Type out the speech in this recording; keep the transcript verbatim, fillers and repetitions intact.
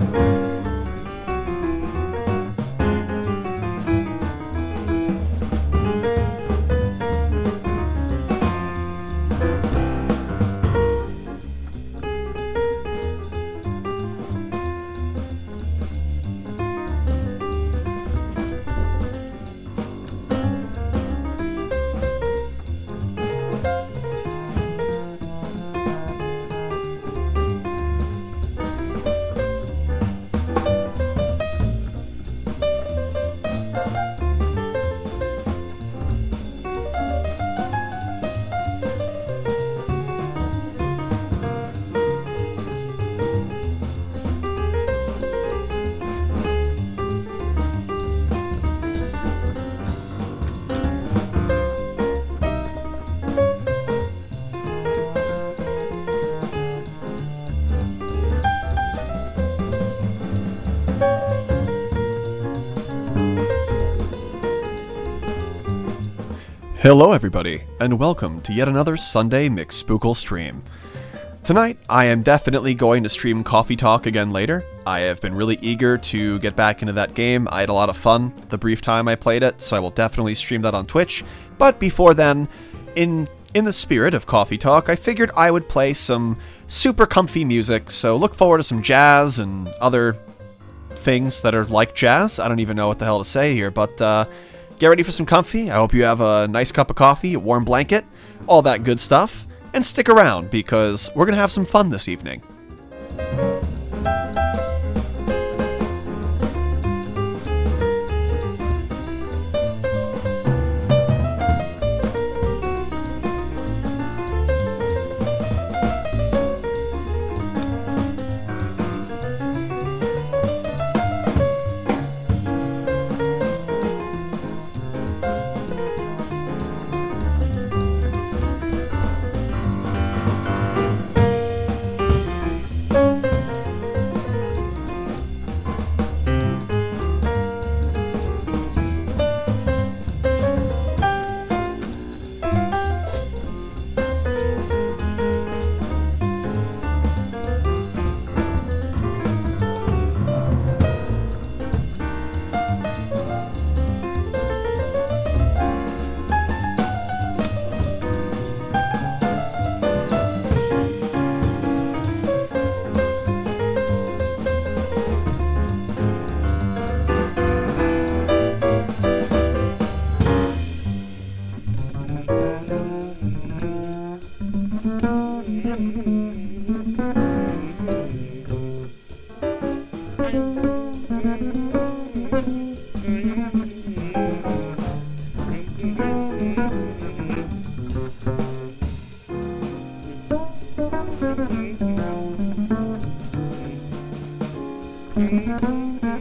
Hello everybody, and welcome to yet another Sunday McSpookle stream. Tonight, I am definitely going to stream Coffee Talk again later. I have been really eager to get back into that game. I had a lot of fun the brief time I played it, so I will definitely stream that on Twitch. But before then, in in the spirit of Coffee Talk, I figured I would play some super comfy music, so look forward to some jazz and other things that are like jazz. I don't even know what the hell to say here, but uh, get ready for some comfy. I hope you have a nice cup of coffee, a warm blanket, all that good stuff. And stick around, because we're going to have some fun this evening. Thank you.